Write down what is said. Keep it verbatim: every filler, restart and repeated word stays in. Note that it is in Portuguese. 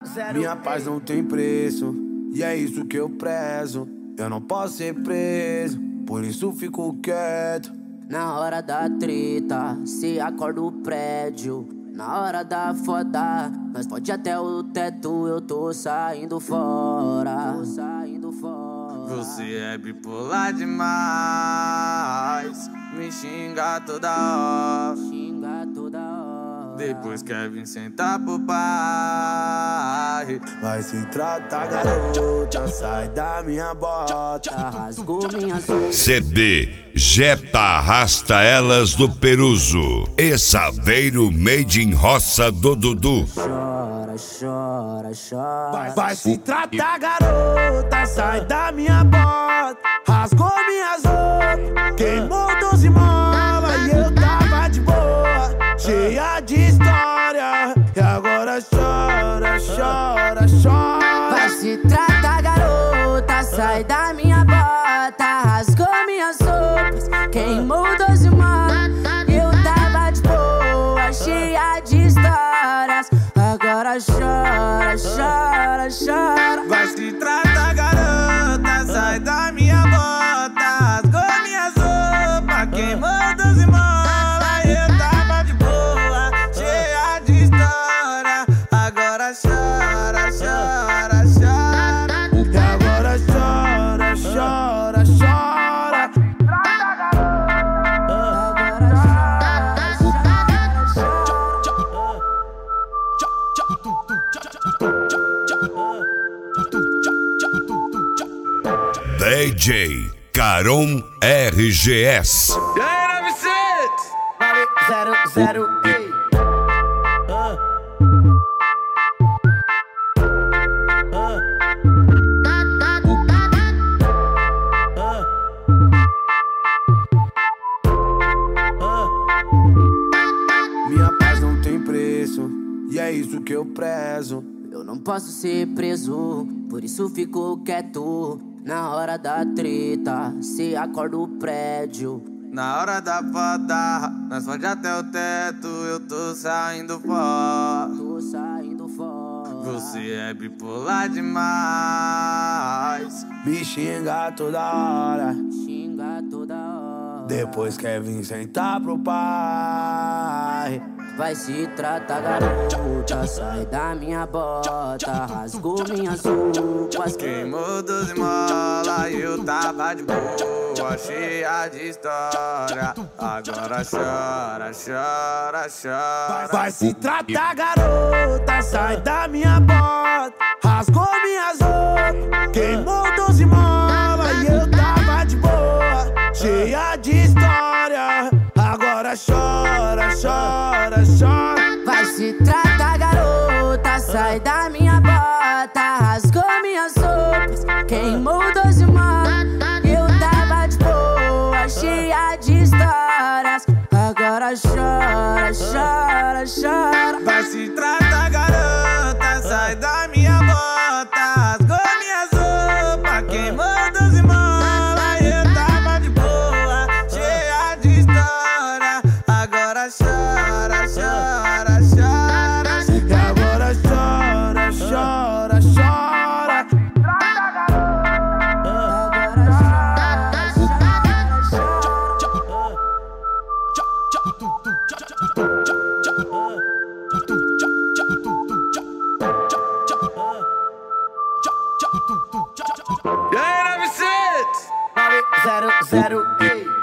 Minha paz não tem preço, e é isso que eu prezo. Eu não posso ser preso, por isso fico quieto. Na hora da treta, se acorda o prédio. Na hora da foda, nós pode até o teto. Eu tô saindo fora, tô saindo fora. Você é bipolar demais, me xinga toda hora, xinga toda hora. Depois quer vir sentar pro pai. Vai se tratar, garota, sai da minha bota. Rasgou minha C D Jetta Arrasta Elas do Peruso e Saveiro Made in Roça do Dudu. Chora, chora, chora. Vai, vai se tratar, garota, sai da minha bota. Rasgou minhas roupas, queimou doze molas e eu tava de boa, cheia de história. E agora chora, chora, chora. Vai se tratar, garota, sai da minha bota. Rasgou minhas roupas, queimou doze molas e eu tava de boa, cheia de histórias. Agora chora, chora, chora. Vai se tratar, garota, sai da minha bota. Rasgou minhas roupas, queimou doze molas e eu tava de boa, cheia de história. Agora chora, chora, chora. E agora chora, chora, chora. D J Caron R G S. E aí, nove seis? Zero, zero, ei. Minha paz não tem preço, e é isso que eu prezo. Eu não posso ser preso, por isso fico quieto. Na hora da treta, se acorda o prédio. Na hora da foda, nós pode até o teto. Eu tô saindo fora, Tô saindo fora. você é bipolar demais. Me xinga toda hora, Xinga toda hora. depois quer vir sentar pro pai. Vai se tratar, garota, sai da minha bota. Rasgou minhas roupas, Queimou doze molas e eu tava de boa, cheia de história. Agora chora, chora, chora. Vai se tratar, garota, sai da minha bota. Rasgou minhas roupas, queimou doze molas e eu tava de boa, cheia de história. Agora chora, chora, chora. vai se tratar, garota, sai da minha bota. Rasgou minhas roupas, queimou doze molas e eu tava de boa, cheia de histórias. Agora chora, chora, chora. Vai se tratar, garota, sai da minha bota. Rasgou minhas roupas, queimou doze molas e eu tava de boa, cheia de história. Agora chora, chora, chora. E agora chora, chora, chora. E aí, nove seis? Zero, zero, ei.